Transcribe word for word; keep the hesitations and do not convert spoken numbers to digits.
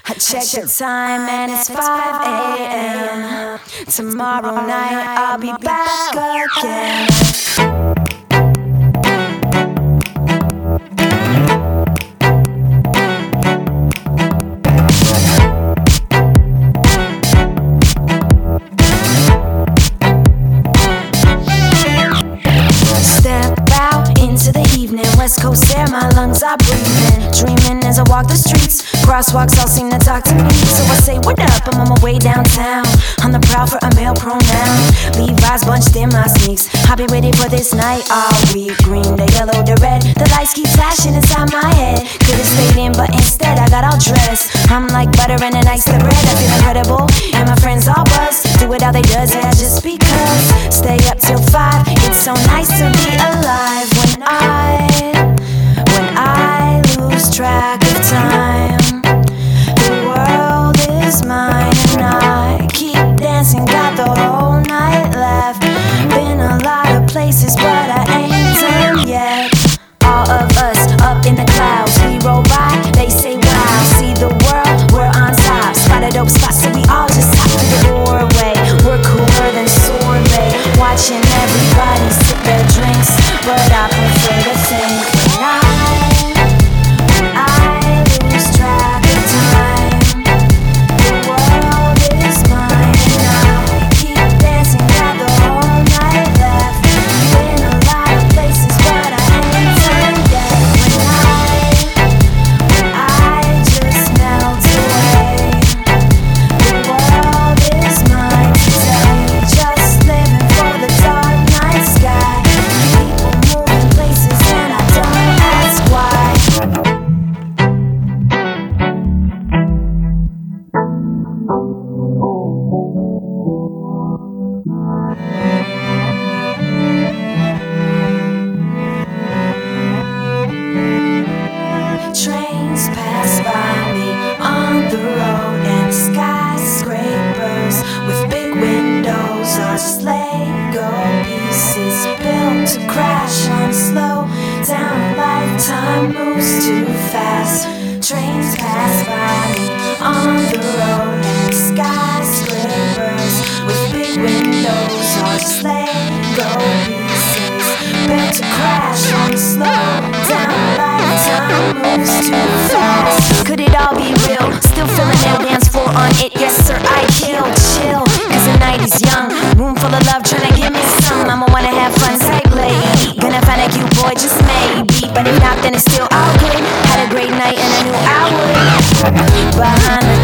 I check the time and it's five a.m. Tomorrow night I'll be back again. Step out into the evening, West Coast air, my lungs are breathing. Dreaming as I walk the streets, crosswalks all seem to talk to me. So I say what up, I'm on my way downtown, on the prowl for a male pronoun. Levi's bunched in my sneaks, I've been waiting for this night all week. Green, the yellow, the red, the lights keep flashing inside my head. Could've stayed in, but instead I got all dressed. I'm like butter and an ice to bread, I feel incredible, and my friends all buzz. Do it how they does, yeah, just because. Stay up till five, it's so nice to be alive. When I, when I lose track of time, the world is mine and I keep dancing, got the whole night left. Been a lot of places, but I ain't done yet. All of us up in the clouds, we roll by, they say wow. See the world, we're on top. Spot a dope spot, so we all just hop through the doorway. We're cooler than sorbet, watching everybody sip their drinks, but I prefer to think when I, when I lose track of time, the world is mine and I keep dancing, got the whole night left. Been a lot of places, but I ain't done yet. When I, when I just melt away, the world is mine today. Just living for the dark night sky. People moving places and I don't ask why. Trains pass by me on the road, and skyscrapers with big windows are just Lego pieces built to crash on slow down. Lifetime moves too fast. Trains pass by me on the road, and skyscrapers with big windows are just Lego pieces built to crash on slow down. Lifetime moves too fast. Could it all be real? Still feeling that dance floor on it. Yes sir, I kill, chill, cause the night is young. Room full of love, tryna give me some. I'ma wanna have fun, type lady. Gonna find a cute boy, just maybe. But if not, then it's still all good. Had a great night and I knew I would. Behind the